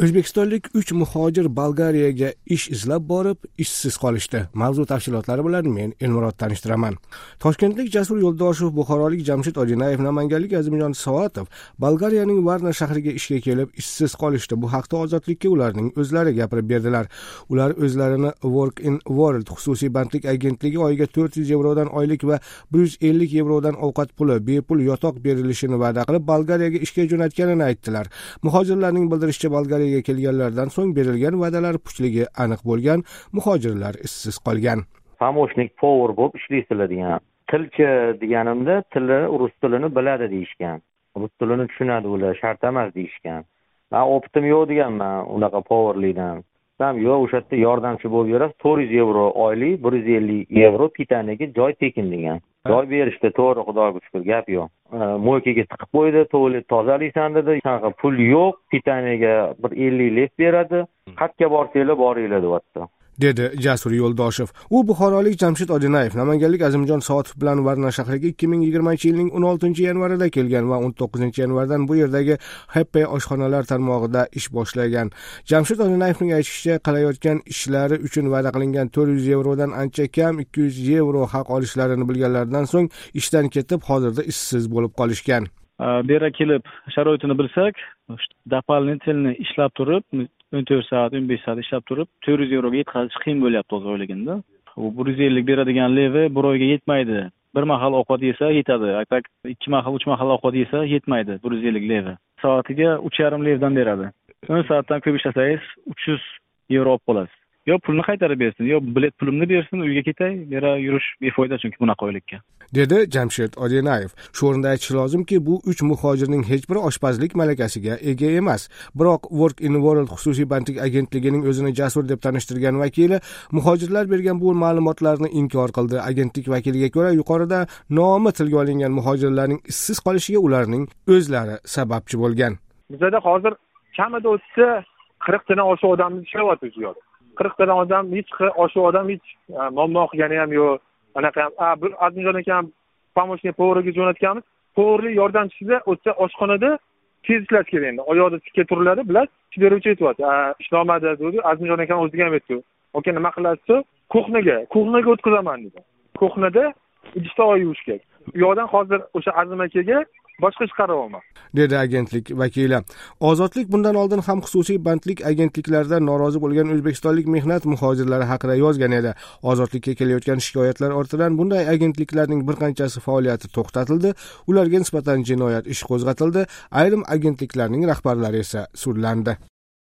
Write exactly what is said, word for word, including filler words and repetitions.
O'zbekistonlik uch muhojir Bolgariyaga ish izlab borib, ishsiz qolishdi. Mavzu tafsilotlari bilan men Elmurod tanishtiraman. Toshkentlik Jasur Yo'ldoshev, buxorolik Jamshid Odinayev, namanganlik Azimjon Soatov Bolgariyaning Varna shahriga ishga kelib ishsiz qolishdi. Bu haqda Ozodlikka ularning o'zlari gapirib berdilar. Ular o'zlarini Work in World xususiy bandlik agentligi oyiga to'rt yuz yevrodan oylik va bir yuz ellik yevrodan ovqat puli, bepul yotoq berilishini va'da qilib Bolgariyaga ishga jo'natganini aytdilar. Muhojirlarning bildirishicha, Bolgariyaga kelganlardan so'ng berilgan va'dalar puchligi aniq bo'lgan, muhojirlar ishsiz qolgan. Pomochnik power bo'lib ishlaysilar degan. Tilchi deganimda tili rus tilini biladi deyishgan. Rus tilini tushunadi ular, shart emas deyishgan. Men opitim yo'q deganman unaqa powerlikdan. Ham yo'q, o'sha yerda yordamchi bo'lib yurasiz, to'rt yuz yevro oylik, bir yuz ellik yevro pitaniyaga joy tekin degan. Joy berishdi, to'g'ri, Xudoga shukr, gap yo'q. Mo'ykaga tiqib qo'ydi, tualet tozalaysan dedi. Sanaqa pul yo'q, pitaniyaga bir ellik lek beradi. Qayerga borsanglar boringlar deyapti. dedi Jasur Yo'ldoshev. U buxorolik Jamshid Odinayev, namanganlik Azimjon Soatov bilan Varna shahriga ikki ming yigirmanchi yilning o'n oltinchi yanvarida kelgan va o'n to'qqizinchi yanvardan bu yerdagi Happy oshxonalar tarmog'ida ish boshlagan. Jamshid Odinayevning aytishicha, qilayotgan ishlari uchun va'da qilingan to'rt yuz yevrodan ancha kam ikki yuz yevro haq olishlarini bilganlaridan so'ng ishdan ketib, hozirda ishsiz bo'lib qolishgan. Bu yerga kelib sharoitini bilsak, doполнительный ishlab turib, o'n to'rt soat, o'n besh soat ishlab turib, to'rt yuz yevroga yetkazish qiyin bo'lyapti o'z o'yligimda. U bir yuz ellik beradigan levi bir oyga yetmaydi. Bir mahal ovqat yesa yetadi. Aytak ikki mahal, uch mahal ovqat yesa yetmaydi bir yuz ellik levi. Soatiga uch yarim levdan beradi. o'n soatdan ko'p ishlasangiz uch yuz yevro olib qolasiz. Yo pulni qaytarib bersin, yo bilet pulimni bersin, uyga ketay, bera yurish befoyda chunki bunaqa oylikka. dedi Jamshid Odinayev. Shu o'rinda aytish lozimki, bu uch muhojirning hech biri oshpazlik malakasiga ega emas. Biroq Work in World xususiy bandlik agentligining o'zini Jasur deb tanishtirgan vakili muhojirlar bergan bu ma'lumotlarni inkor qildi. Agentlik vakiliga ko'ra, yuqorida nomi tilga olingan muhojirlarning ishsiz qolishiga ularning o'zlari sababchi bo'lgan. Bizda hozir kamida o'tsa qirq tadan oshiq odamni ishlayapti shu yerda. qirq tadan odam hech oshiq odam hech muammo qilgani ham yo'q. Anaqa ham bir Azimjon akam pomochnik powerga jo'natganmiz. Powerlik yordamchisida o'tsa oshxonada tez ishlash kerak endi. Oyoqda tikka turiladi, bilasiz, ish beruvchi aytyapti. Ishlamadi dedi. Azimjon akam o'ziga ham aytdi. Aka nima qilasiz? Kuxnaga, kuxnaga o'tkazaman dedi. Kuxnada idishtoq yuvish kerak. Bu yoqdan hozir o'sha Azim akaga boshqa ish qaryapman, dedi agentlik vakili. Ozodlik bundan oldin ham xususiy bandlik agentliklaridan norozi bo'lgan o'zbekistonlik mehnat muhojirlari haqida yozgan edi. Ozodlikka kelayotgan shikoyatlar ortidan bunday agentliklarning bir qanchasi faoliyati to'xtatildi, ularga nisbatan jinoyat ishi qo'zg'atildi, ayrim agentliklarning rahbarlari esa sudlandi.